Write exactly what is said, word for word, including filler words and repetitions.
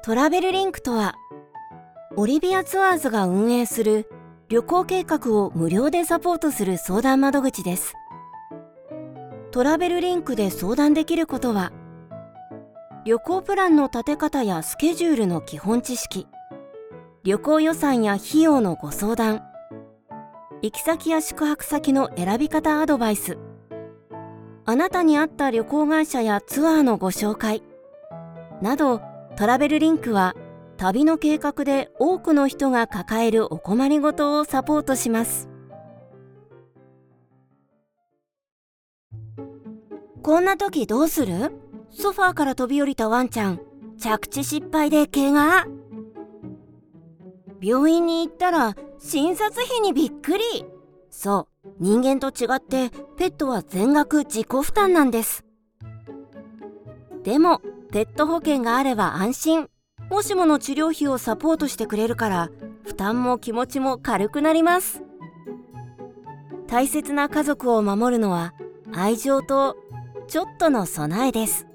トラベルリンクとは、オリビアツアーズが運営する旅行計画を無料でサポートする相談窓口です。トラベルリンクで相談できることは、旅行プランの立て方やスケジュールの基本知識、旅行予算や費用のご相談、行き先や宿泊先の選び方アドバイス、あなたに合った旅行会社やツアーのご紹介など、トラベルリンクは旅の計画で多くの人が抱えるお困りごとをサポートします。こんな時どうする？ソファーから飛び降りたワンちゃん、着地失敗で怪我。病院に行ったら診察費にびっくり。そう、人間と違ってペットは全額自己負担なんです。でもペット保険があれば安心。もしもの治療費をサポートしてくれるから、負担も気持ちも軽くなります。大切な家族を守るのは愛情とちょっとの備えです。